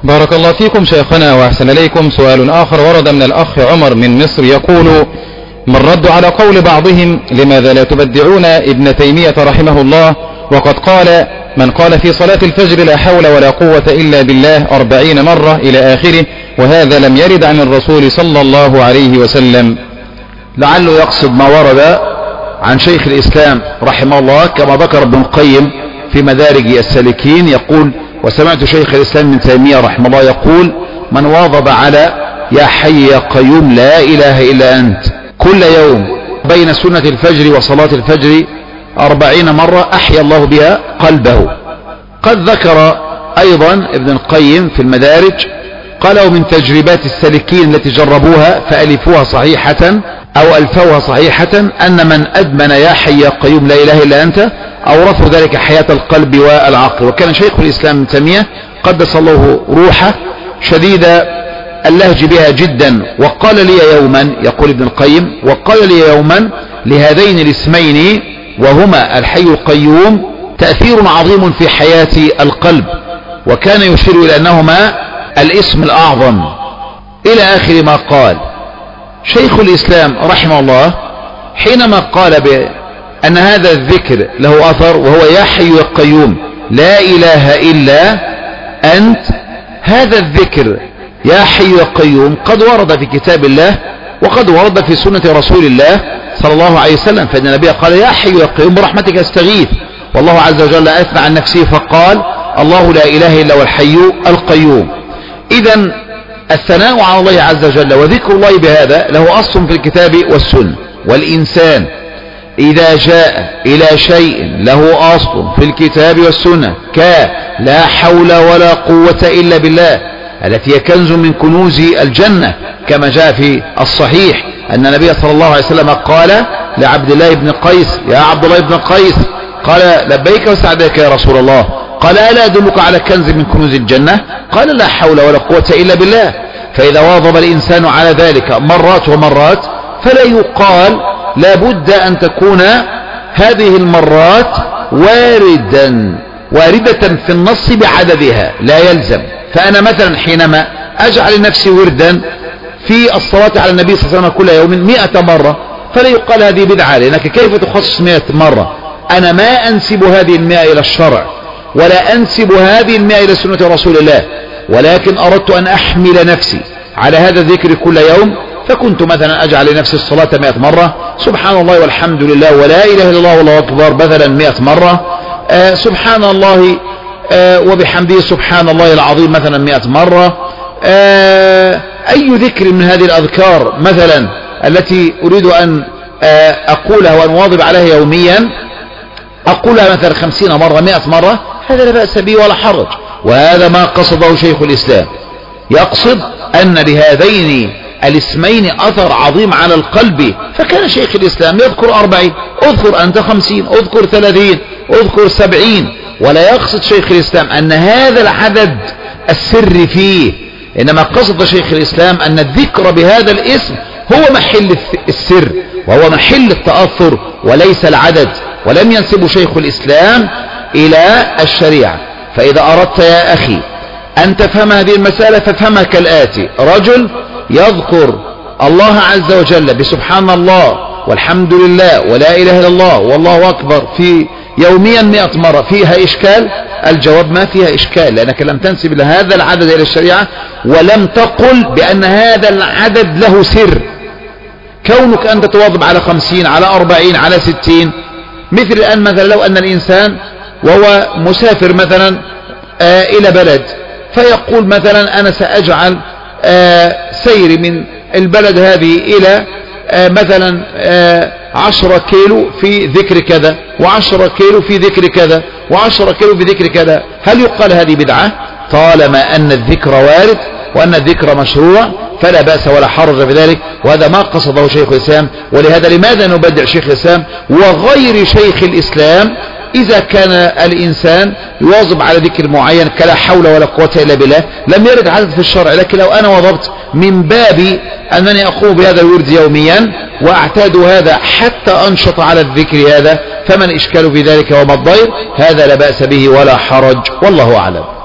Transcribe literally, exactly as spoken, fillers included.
بارك الله فيكم شيخنا وأحسن إليكم. سؤال آخر ورد من الأخ عمر من مصر يقول: ما الرد على قول بعضهم لماذا لا تبدعون ابن تيمية رحمه الله وقد قال من قال في صلاة الفجر لا حول ولا قوة إلا بالله أربعين مرة إلى آخره، وهذا لم يرد عن الرسول صلى الله عليه وسلم؟ لعله يقصد ما ورد عن شيخ الإسلام رحمه الله كما ذكر ابن القيم في مدارج السالكين، يقول: وسمعت شيخ الإسلام ابن تيمية رحمه الله يقول: من واظب على يا حي يا قيوم لا إله إلا أنت كل يوم بين سنة الفجر وصلاة الفجر أربعين مرة أحيا الله بها قلبه. قد ذكر أيضا ابن القيم في المدارج قالوا من تجربات السالكين التي جربوها فألفوها صحيحة أو ألفوها صحيحة أن من أدمن يا حي يا قيوم لا إله إلا أنت أورثوا ذلك حياة القلب والعقل. وكان شيخ الإسلام ابن تيمية قدس الله روحه شديد اللهج بها جدا، وقال لي يوما، يقول ابن القيم: وقال لي يوما لهذين الاسمين وهما الحي القيوم تأثير عظيم في حياة القلب، وكان يشير إلى أنهما الاسم الأعظم إلى آخر ما قال. شيخ الإسلام رحمه الله حينما قال بأن هذا الذكر له أثر وهو يا حي يا قيوم لا إله إلا أنت، هذا الذكر يا حي يا قيوم قد ورد في كتاب الله وقد ورد في سنة رسول الله صلى الله عليه وسلم، فإن النبي قال: يا حي يا قيوم برحمتك استغيث. والله عز وجل أثنى عن نفسه فقال: الله لا إله إلا هو الحي القيوم. إذن الثناء على الله عز وجل وذكر الله بهذا له أصل في الكتاب والسنة، والإنسان إذا جاء إلى شيء له أصل في الكتاب والسنة كلا حول ولا قوة إلا بالله التي هي كنز من كنوز الجنة، كما جاء في الصحيح أن النبي صلى الله عليه وسلم قال لعبد الله بن قيس: يا عبد الله بن قيس، قال: لبيك وسعديك يا رسول الله، قال: ألا أدلك على كنز من كنوز الجنة؟ قال: لا حول ولا قوة إلا بالله. فإذا واظب الإنسان على ذلك مرات ومرات فلا يقال لابد أن تكون هذه المرات واردا واردة في النص بعددها، لا يلزم. فأنا مثلا حينما أجعل نفسي وردا في الصلاة على النبي صلى الله عليه وسلم كل يوم مئة مرة فلا يقال هذه بدعة، لأنك كيف تخصص مئة مرة؟ أنا ما أنسب هذه المئة إلى الشرع ولا أنسب هذه المئة إلى سنة رسول الله، ولكن أردت أن أحمل نفسي على هذا الذكر كل يوم، فكنت مثلا أجعل لنفسي الصلاة مئة مرة، سبحان الله والحمد لله ولا إله إلا الله والله أكبر مثلا مئة مرة، آه سبحان الله آه وبحمده سبحان الله العظيم مثلا مئة مرة، آه أي ذكر من هذه الأذكار مثلا التي أريد أن آه أقولها وأن واظب عليها يوميا أقولها مثلا خمسين مرة مئة مرة، هذا لا بأس به ولا حرج. وهذا ما قصده شيخ الإسلام، يقصد أن لهذين الاسمين أثر عظيم على القلب، فكان شيخ الإسلام يذكر أربعين، اذكر أنت خمسين، اذكر ثلاثين، اذكر سبعين، ولا يقصد شيخ الإسلام أن هذا العدد السر فيه، إنما قصد شيخ الإسلام أن الذكر بهذا الاسم هو محل السر وهو محل التأثر وليس العدد، ولم ينسب شيخ الإسلام إلى الشريعة. فإذا أردت يا أخي أن تفهم هذه المسألة فافهمها كالآتي: رجل يذكر الله عز وجل بسبحان الله والحمد لله ولا إله إلا الله والله أكبر في يوميا مئة مرة، فيها إشكال؟ الجواب: ما فيها إشكال، لأنك لم تنسب هذا العدد إلى الشريعة ولم تقل بأن هذا العدد له سر. كونك أنت تواظب على خمسين على أربعين على ستين، مثل الآن مثلا لو أن الإنسان وهو مسافر مثلا آه إلى بلد فيقول مثلا أنا سأجعل آه سيري من البلد هذه إلى آه مثلا آه عشرة كيلو في ذكر كذا وعشرة كيلو في ذكر كذا وعشرة كيلو في ذكر كذا، هل يقال هذه بدعة؟ طالما أن الذكر وارد وأن الذكر مشروع فلا بأس ولا حرج في ذلك، وهذا ما قصده شيخ الإسلام. ولهذا لماذا نبدع شيخ الإسلام وغير شيخ الإسلام إذا كان الإنسان يواظب على ذكر معين كلا حول ولا قوة إلا بالله؟ لم يرد عدد في الشرع، لكن لو أنا وضبت من باب أنني أقوم بهذا الورد يوميا وأعتاد هذا حتى أنشط على الذكر هذا، فما الإشكال في ذلك وما الضير؟ هذا لا بأس به ولا حرج، والله أعلم.